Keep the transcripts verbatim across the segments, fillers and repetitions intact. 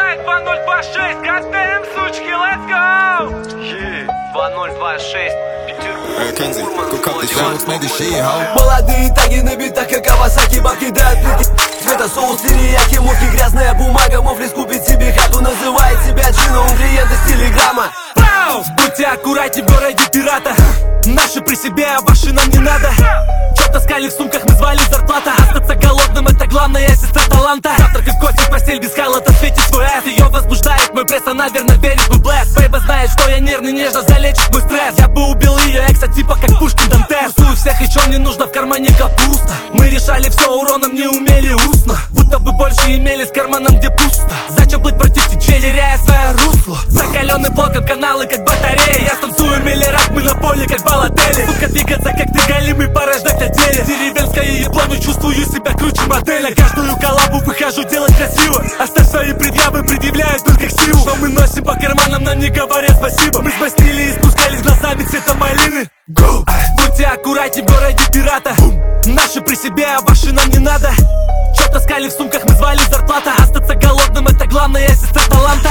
Ай, два ноль два шесть, катаем, сучки, let's go! два ноль два шесть, Молодые таги на битах, как Кавасаки, бабки дают плитки. Цвета соус, терияки, муки, грязная бумага. Мофлис купит себе хату, называет себя джином, клиента с телеграмма. Будьте аккуратнее в городе пирата. Наши при себе, а ваши нам не надо. Чё таскали в сумках, мы звали зарплата. Остаться голодным — это главная сестра таланта. Завтрак и кофе, постель без халата, светит свой эс. Ее возбуждает мой пресс, она верно верит в блэс. Бейба знает, что я нервный, нежно залечит мой стресс. Я бы убил ее экса, типа как Пушкин Дантес. Тусую всех, и чё мне нужно, в кармане капуста. Мы решали все уроном, не умели устно. Будто бы больше имели с карманом, где пусто. Зачем плыть против течения, теряя свое русло? Закаленный блоком каналы, как батареи. Я станцую миллиард, мы на поле, как балатели. Сука, двигаться, как ты голимый, порождать о деле. Деревенское ебло, но чувствую себя круче модели. Каждую коллабу выхожу делать красиво. Оставь свои предъявы, предъявляют только ксиву. Что мы носим по карманам, нам не говорят спасибо. Мы сбастили и спускались глазами цвета малины. Go! Будьте аккуратнее в городе пирата. Наши при себе, а ваши нам не надо. Чё таскали в сумках, мы звали зарплата. Остаться голодным — это главная сестра таланта.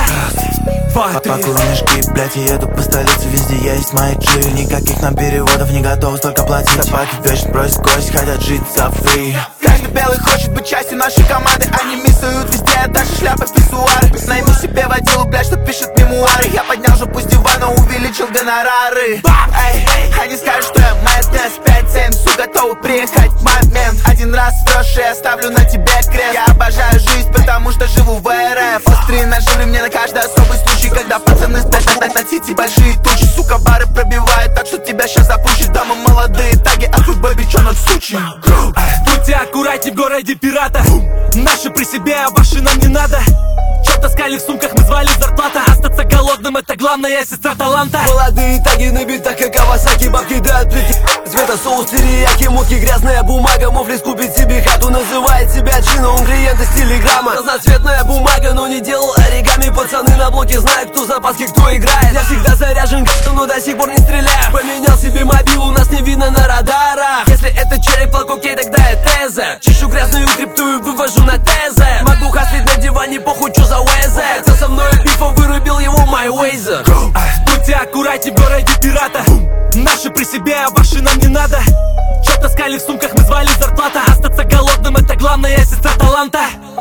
По кулмешки, блять, я еду по столице, везде есть мои джи. Никаких нам переводов, не готовы столько платить. Собаки вечно просят кость, хотят жить за фри. Каждый белый хочет быть частью нашей команды. Они миссуют везде, даже шляпы в писсуары. Найми себе водилу, блять, что пишет мемуары. Я поднял же пусть диван, но увеличил гонорары. Эй, они скажут, что я мэтнес. Пять семь, су, готовы приехать в момент. Один раз врешь, я оставлю на тебе крест. Я обожаю жизнь, потому что живу в эр эф. Острые ножи мне на каждый особый случай. Когда пацаны спрятать на, на тити большие тучи. Сука, бары пробивают, так что тебя сейчас запущит. Да, мы молодые таги, а тут бэби, чё над сучи. Будьте аккуратнее в городе пирата. Наши при себе, а ваши нам не надо. Чё таскали в сумках, мы звали зарплата. Остаться голодным — это главная сестра таланта. Молодые таги на битах, как Кавасаки, бабки дают плитки. Цвета соус, терияки, муки, грязная бумага. Мофлис купит себе хату, называет себя джином, клиента с телеграмма. Разноцветная бумага, но не делал оригами. Пацаны на блоке знают, кто запаски, кто играет. Я всегда заряжен, но до сих пор не стреляю. Поменял себе мобилу, нас не видно на радарах. Если это череп, лак, окей, тогда я теза. Чищу грязную крипту и вывожу на тезе. Могу хаслить на диване, похуй, чё за уэзэ. Кто со мной пифом вырубил его, май уэйзер. Будьте аккуратнее в городе пирата. Наши при себе, а ваши нам не надо. Чё таскали в сумках, мы звали зарплата. Остаться голодным — это главная сестра таланта.